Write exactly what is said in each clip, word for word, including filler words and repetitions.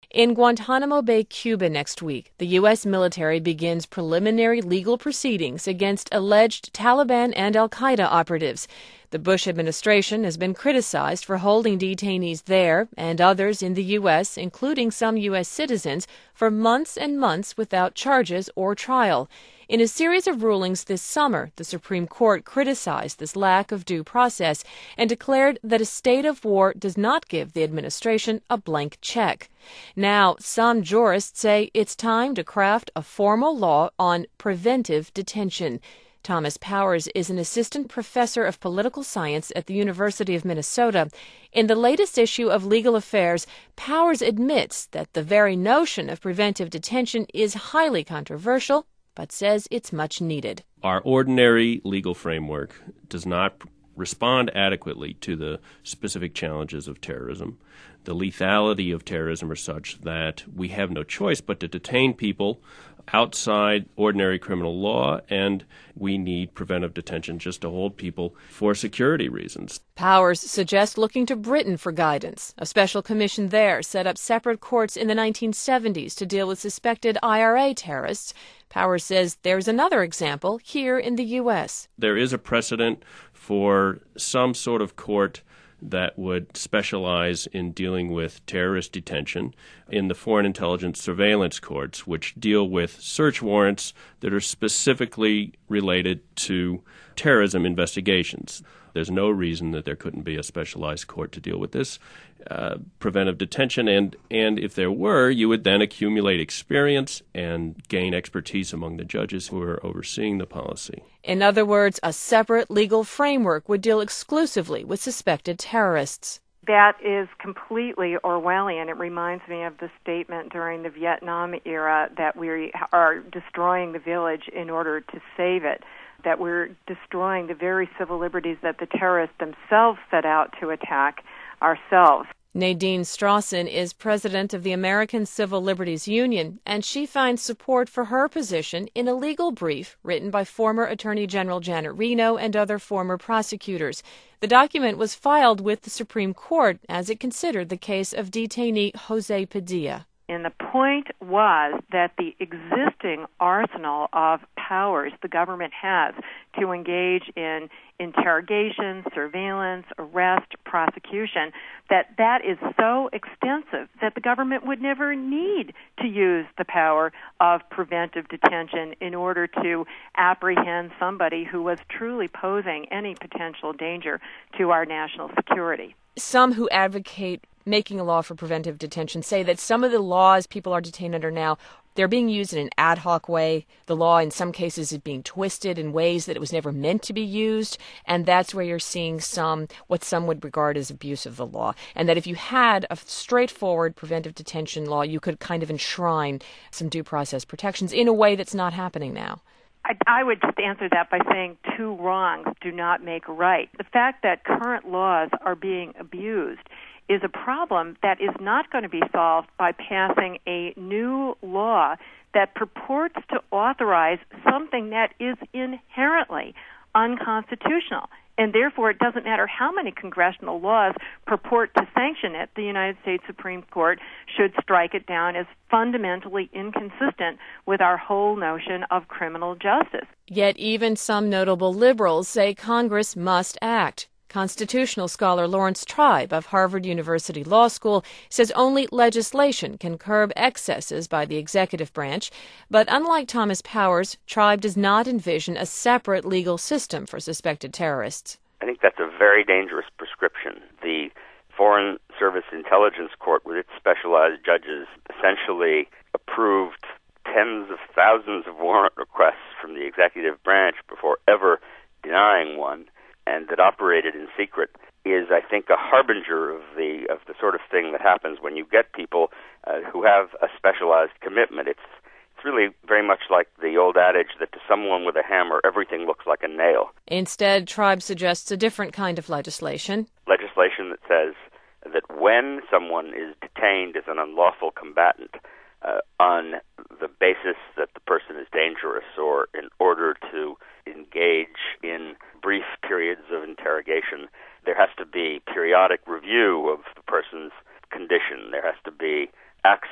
In Guantanamo Bay, Cuba next week, the U S military begins preliminary legal proceedings against alleged Taliban and al-Qaeda operatives. The Bush administration has been criticized for holding detainees there and others in the U S, including some U S citizens, for months and months without charges or trial. In a series of rulings this summer, the Supreme Court criticized this lack of due process and declared that a state of war does not give the administration a blank check. Now, some jurists say it's time to craft a formal law on preventive detention. Thomas Powers is an assistant professor of political science at the University of Minnesota. In the latest issue of Legal Affairs, Powers admits that the very notion of preventive detention is highly controversial, but says it's much needed. Our ordinary legal framework does not respond adequately to the specific challenges of terrorism. The lethality of terrorism are such that we have no choice but to detain people outside ordinary criminal law, and we need preventive detention just to hold people for security reasons. Powers suggests looking to Britain for guidance. A special commission there set up separate courts in the nineteen seventies to deal with suspected I R A terrorists. Powers says there's another example here in the U S. There is a precedent for some sort of court that would specialize in dealing with terrorist detention in the Foreign Intelligence Surveillance Courts, which deal with search warrants that are specifically related to terrorism investigations. There's no reason that there couldn't be a specialized court to deal with this uh, preventive detention, and, and if there were, you would then accumulate experience and gain expertise among the judges who are overseeing the policy. In other words, a separate legal framework would deal exclusively with suspected terrorists. That is completely Orwellian. It reminds me of the statement during the Vietnam era that we are destroying the village in order to save it, that we're destroying the very civil liberties that the terrorists themselves set out to attack ourselves. Nadine Strawson is president of the American Civil Liberties Union, and she finds support for her position in a legal brief written by former Attorney General Janet Reno and other former prosecutors. The document was filed with the Supreme Court as it considered the case of detainee Jose Padilla. And the point was that the existing arsenal of powers the government has to engage in interrogation, surveillance, arrest, prosecution, that that is so extensive that the government would never need to use the power of preventive detention in order to apprehend somebody who was truly posing any potential danger to our national security. Some who advocate making a law for preventive detention say that some of the laws people are detained under now, they're being used in an ad hoc way. The law in some cases is being twisted in ways that it was never meant to be used, and that's where you're seeing some, what some would regard as abuse of the law. And that if you had a straightforward preventive detention law, you could kind of enshrine some due process protections in a way that's not happening now. I, I would just answer that by saying two wrongs do not make a right. The fact that current laws are being abused is a problem that is not going to be solved by passing a new law that purports to authorize something that is inherently unconstitutional. And therefore, it doesn't matter how many congressional laws purport to sanction it, the United States Supreme Court should strike it down as fundamentally inconsistent with our whole notion of criminal justice. Yet even some notable liberals say Congress must act. Constitutional scholar Lawrence Tribe of Harvard University Law School says only legislation can curb excesses by the executive branch. But unlike Thomas Powers, Tribe does not envision a separate legal system for suspected terrorists. I think that's a very dangerous prescription. The Foreign Service Intelligence Court, with its specialized judges, essentially approved tens of thousands of warrant requests from the executive branch before ever denying one, and that operated in secret, is, I think, a harbinger of the of the sort of thing that happens when you get people uh, who have a specialized commitment. It's it's really very much like the old adage that to someone with a hammer, everything looks like a nail. Instead, Tribe suggests a different kind of legislation. Legislation that says that when someone is detained as an unlawful combatant uh, on the basis that the person is dangerous or in order to engage in brief periods of interrogation, there has to be periodic review of the person's condition. There has to be access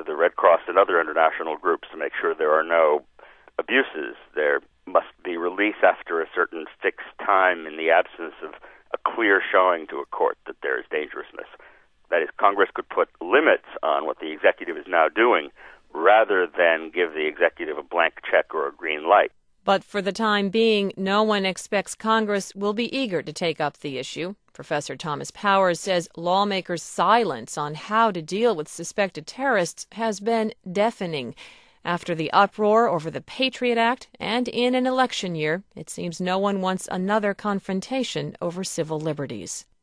the Red Cross and other international groups to make sure there are no abuses. There must be release after a certain fixed time in the absence of a clear showing to a court that there is dangerousness. That is, Congress could put limits on what the executive is now doing rather than give the executive a blank check or a green light. But for the time being, no one expects Congress will be eager to take up the issue. Professor Thomas Powers says lawmakers' silence on how to deal with suspected terrorists has been deafening. After the uproar over the Patriot Act and in an election year, it seems no one wants another confrontation over civil liberties.